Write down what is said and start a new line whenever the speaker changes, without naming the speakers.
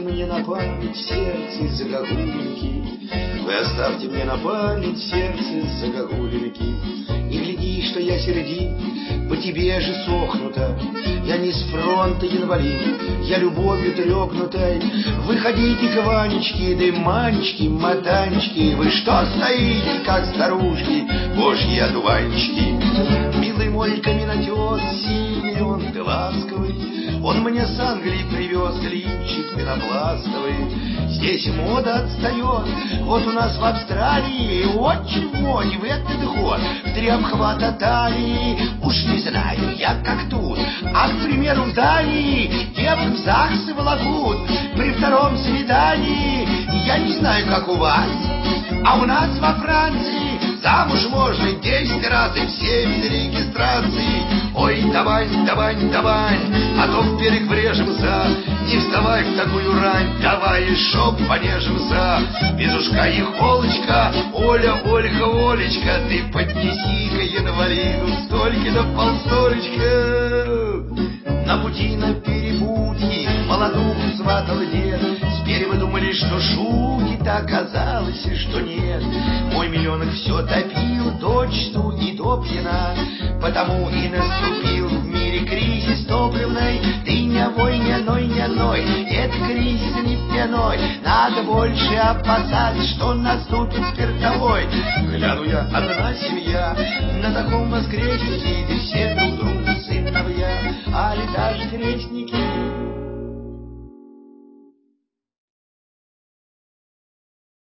мне на память сердце загогулинки, вы оставьте мне на память сердце загогулинки. Не гляди, что я сердит, по тебе же сохнута. Я не с фронта инвалид, я любовью трёкнутой. Выходите к Ванечке, да и Манечки, матанечки. Вы что стоите, как старушки, божьи одуванчики? Милый мой каменотес, сильный он, ты ласковый, он мне с Англии привез линчик пенопластовый. Здесь мода отстает, вот у нас в Австралии очень в моде в этот год в 3 обхвата талии. Уж не знаю я, как тут, а, к примеру, в Дании девок в ЗАГСы волокут при 2-м свидании. Я не знаю, как у вас, а у нас во Франции замуж можно 10 раз и все без регистрации. Ой, давай, давай, давай, а то в берег врежемся. Не вставай в такую рань, давай еще понежимся. Безушка и холочка, Оля, Ольга, Олечка, ты поднеси-ка инвалиду столько да полстолечка. На пути на перепутье молодуху сватал дед. Теперь вы думали, что шутит, а оказалось, что нет. Мой миллионок все топил дочту и до пьяна, потому и наступил в мире кризис топливный. Ты не вой, не ной, не ной, это кризис не пьяной. Надо больше опасаться, что наступит спиртовой. Гляну я, одна семья на таком воскресенье, где все друг другу сыновья, али даже крестники.